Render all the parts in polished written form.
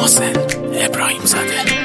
محسن ابراهیم زاده.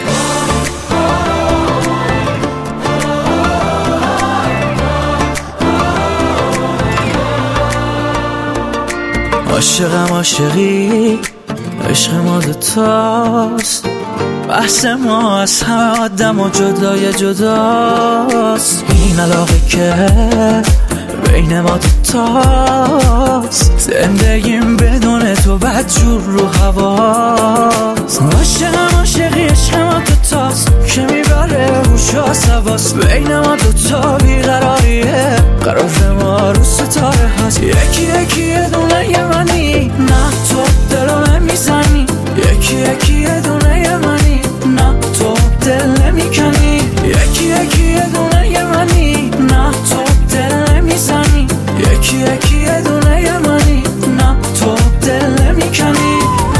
عاشقم عاشقی، عشق ما دوتاست، بحث ما از همه آدم و جدای جداست. این علاقه که بین ما دوتاست، زندگیم بدون تو بدجور رو هواست. عاشقم عاشقی، عشق ما دوتاست که میبره هوش و حواس. بین ما دوتا بیقراریه، قرار ما رو ستاره هست. یکی یکی یه دونه یه منی، نه تو دلو نمیزنی. یکی یکی یه دونه یه منی، نه تو دل نمیکنی. یکی یکی یه دونه یه منی، نه تو دل نمیزنی. یکی یکی یه دونه یه منی، نه تو دل نمیکنی.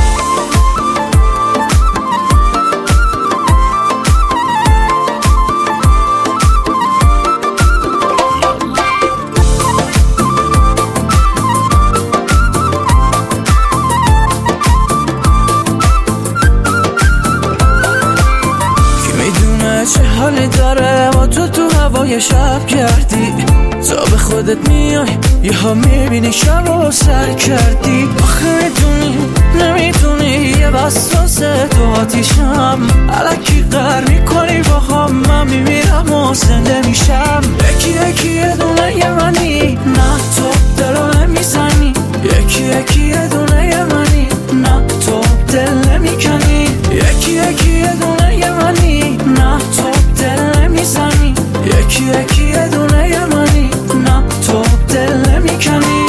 چه حالی داره با تو هوای شب کردی. تا به خودت میای یه ها میبینی شب رو سر کردی. آخه میدونی نمیدونی یه وسواس تو آتیشم. الکی قهر میکنی با هم، من میمیرم و زنده میشم. یکی یکی یه دونه یه منی، نه تو دلو نمیزنی. یکی یکی یه دونه یه منی، نه تو دل نمیکنی. یکی یکی یه دونه یه منی، نه تو دل نمیزنی. یکی یکی یه دونه یه منی، نه تو دل نمیکنی.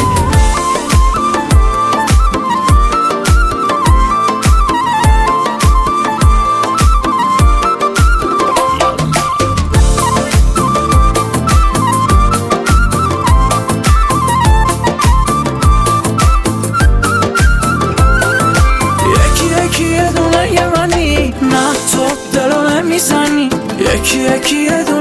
یکی یکی یه